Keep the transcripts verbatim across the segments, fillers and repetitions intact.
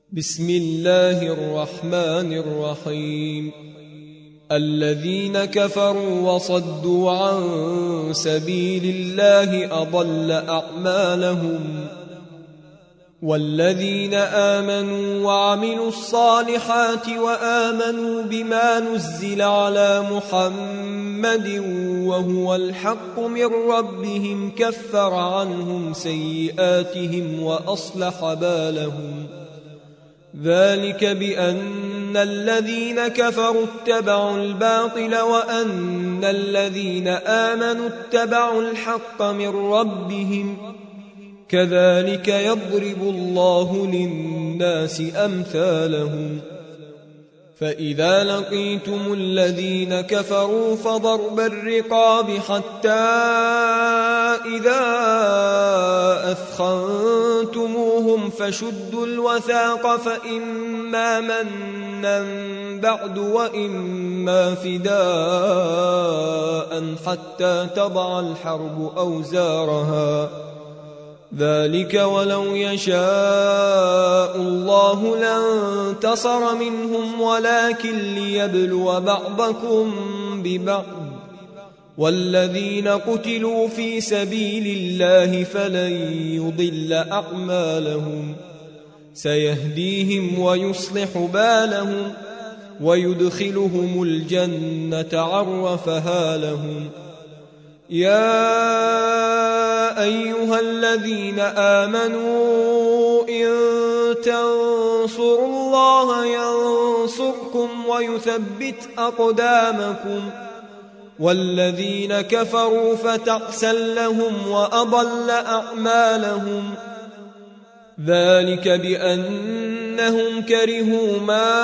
بسم الله الرحمن الرحيم. الذين كفروا وصدوا عن سبيل الله أضل أعمالهم، والذين آمنوا وعملوا الصالحات وآمنوا بما نزل على محمد وهو الحق من ربهم كفر عنهم سيئاتهم وأصلح بالهم. ذلك بأن الذين كفروا اتبعوا الباطل وأن الذين آمنوا اتبعوا الحق من ربهم، كذلك يضرب الله للناس أمثالهم. فإذا لقيتم الذين كفروا فضرب الرقاب حتى إذا أثخنتموهم فشدوا الوثاق، فإما منا بعد وإما فداء حتى تضع الحرب أوزارها. ذلك ولو يشاء الله لانتصر منهم ولكن ليبلو بعضكم ببعض، والذين قتلوا في سبيل الله فلن يضل أعمالهم، سيهديهم ويصلح بالهم ويدخلهم الجنة عرفها لهم. يا أيها الذين آمنوا إن تنصروا الله ينصركم ويثبت أقدامكم، والذين كفروا فتعسا لهم وأضل أعمالهم. ذلك بأنهم كرهوا ما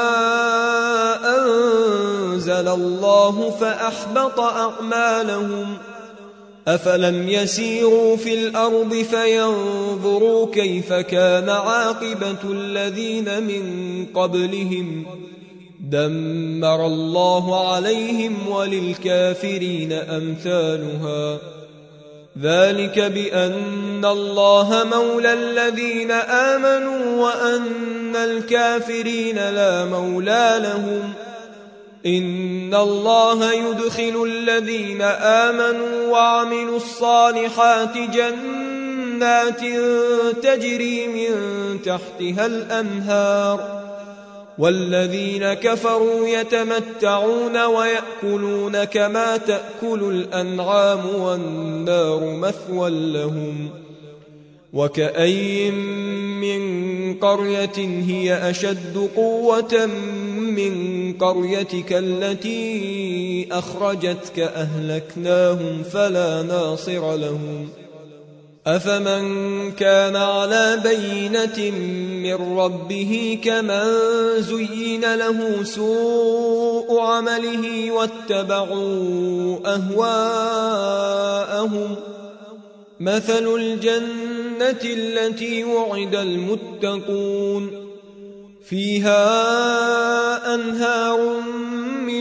أنزل الله فأحبط أعمالهم. أفلم يسيروا في الأرض فينظروا كيف كان عاقبة الذين من قبلهم، دمر الله عليهم وللكافرين أمثالها. ذلك بأن الله مولى الذين آمنوا وأن الكافرين لا مولى لهم. إن الله يدخل الذين آمنوا وعملوا الصالحات جنات تجري من تحتها الأنهار، والذين كفروا يتمتعون ويأكلون كما تأكل الأنعام والنار مثوى لهم. وكأي من قرية هي أشد قوة من قريتك التي أخرجتك أهلكناهم فلا ناصر لهم. أفمن كان على بينة من ربه كمن زين له سوء عمله واتبعوا أهواءهم. مثل الجنة التي وعد المتقون فيها أنهار من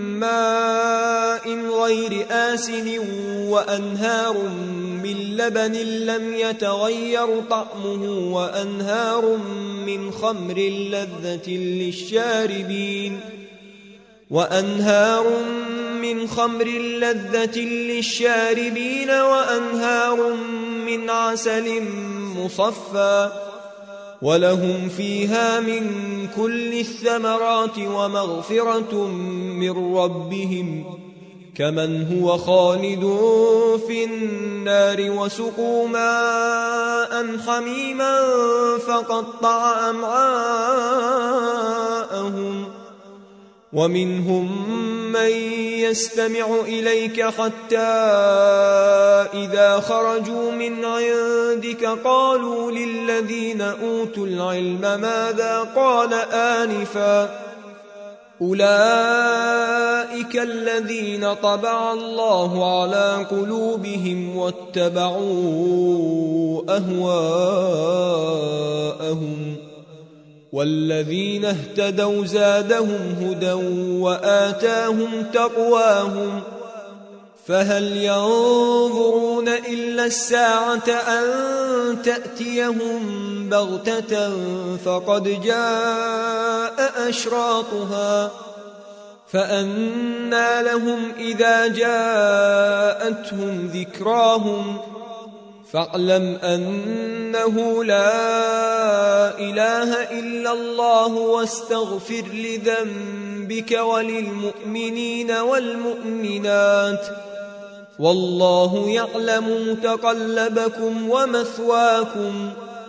ماء غير آسن وأنهار من لبن لم يتغير طعمه وأنهار من خمر لذة للشاربين وأنهار من خمر لذة للشاربين وأنهار من عسل مصفى، ولهم فيها من كل الثمرات ومغفرة من ربهم، كمن هو خالد في النار وسقوا ماء حميما فقطع أمعاءهم. ومنهم من يستمع إليك حتى إذا خرجوا من عندك قالوا للذين أوتوا العلم ماذا قال آنفا، أولئك الذين طبع الله على قلوبهم واتبعوا أهواءهم. والذين اهتدوا زادهم هدى وآتاهم تقواهم، فهل ينظرون إلا الساعة أن تأتيهم بغتة فقد جاء أشراطها فأنى لهم إذا جاءتهم ذكراهم فاعلم أنه لا إله إلا الله واستغفر لذنبك وللمؤمنين والمؤمنات والله يعلم متقلبكم ومثواكم.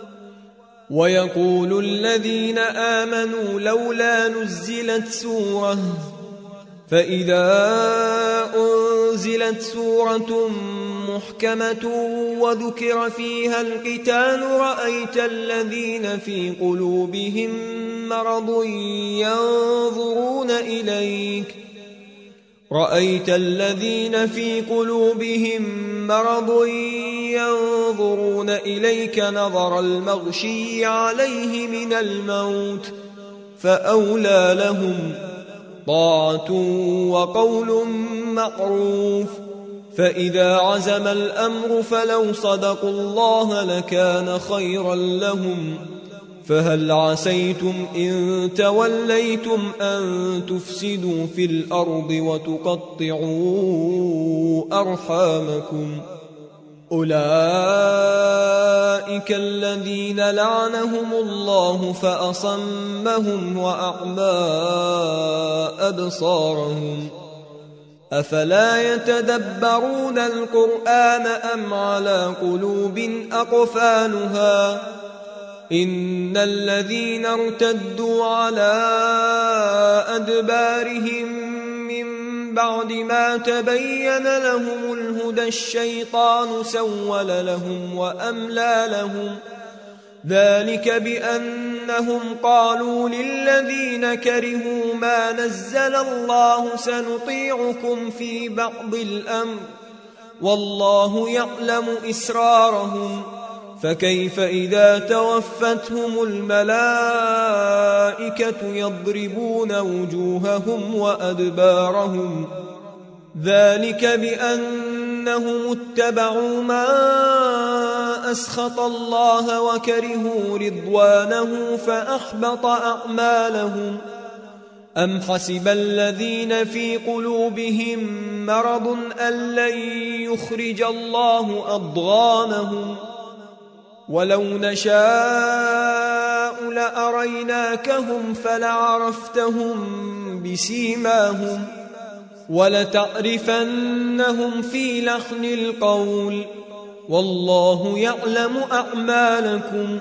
ويقول الذين آمنوا لولا نزلت سورة فإذا أنزلت سورة محكمة وذكر فيها القتال رأيت الذين في قلوبهم مرض ينظرون إليك رأيت الذين في قلوبهم مرض ينظرون إليك نظر المغشي عليه من الموت فأولى لهم طاعة وقول معروف. فإذا عزم الأمر فلو صدقوا الله لكان خيرا لهم. فهل عسيتم إن توليتم أن تفسدوا في الأرض وتقطعوا أرحامكم أولئك الذين لعنهم الله فأصمهم وأعمى أبصارهم أفلا يتدبرون القرآن أم على قلوب أقفالها إن الذين ارتدوا على أدبارهم من بعد ما تبين لهم الهدى الشيطان سول لهم وأملى لهم ذلك بأنهم قالوا للذين كرهوا ما نزل الله سنطيعكم في بعض الأمر والله يعلم إسرارهم فكيف إذا توفتهم الملائكة يضربون وجوههم وأدبارهم ذلك بأنهم اتبعوا ما أسخط الله وكرهوا رضوانه فأحبط أعمالهم أم حسب الذين في قلوبهم مرض أن لن يخرج الله أضغانهم ولو نشاء لأريناكهم فلعرفتهم بسيماهم ولتعرفنهم في لحن القول والله يعلم أعمالكم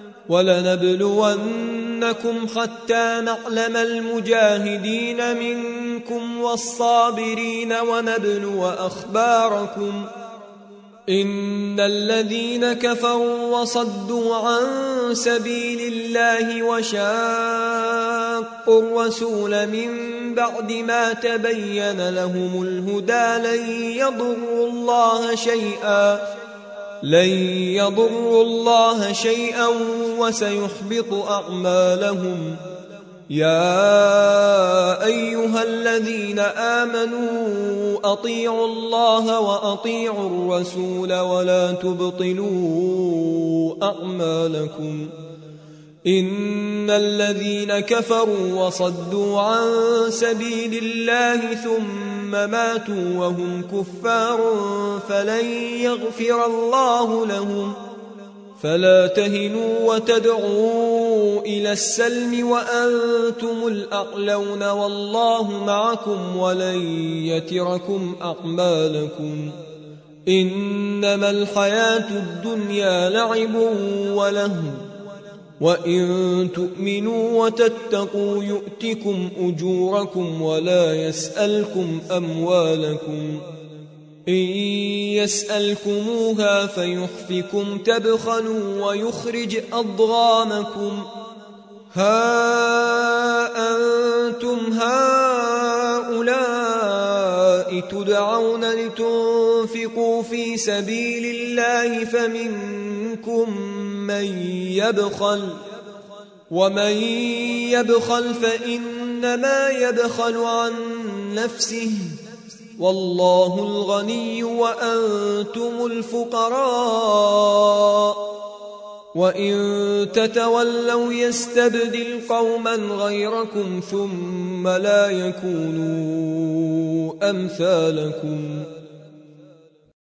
ولنبلونكم حتى نعلم المجاهدين منكم والصابرين ونبلو أخباركم إن الذين كفروا وصدوا عن سبيل الله وشاقوا الرسول من بعد ما تبين لهم الهدى لن يضروا الله شيئا لن يضروا الله شيئا وسيحبط أعمالهم يا أيها الذين آمنوا أطيعوا الله وأطيعوا الرسول ولا تبطلوا أعمالكم إن الذين كفروا وصدوا عن سبيل الله ثم ماتوا وهم كفار فلن يغفر الله لهم فلا تهنوا وتدعوا إلى السلم وأنتم الأعلون والله معكم ولن يتركم أعمالكم إنما الحياة الدنيا لعب ولهو وإن تؤمنوا وتتقوا يؤتكم أجوركم ولا يسألكم أموالكم إن يسألكموها فيحفكم تبخلوا ويخرج أضغانكم ها أنتم هؤلاء تدعون لتنفقوا في سبيل الله فمنكم من يبخل ومن يبخل فإنما يبخل عن نفسه والله الغني وأنتم الفقراء وإن تتولوا يستبدل قوما غيركم ثم لا يكونوا أمثالكم